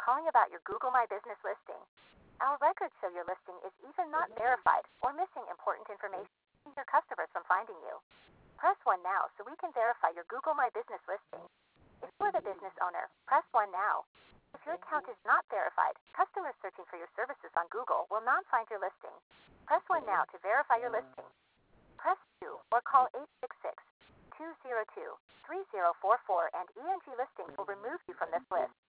calling about your Google My Business listing. Our records show your listing is either not verified or missing important information to keep your customers from finding you. Press 1 now so we can verify your Google My Business listing. If you are the business owner, press 1 now. If your account is not verified, customers searching for your services on Google will not find your listing. Press 1 now to verify your listing. Press 2 or call 866-202-3044 and ENG Listings will remove you from this list.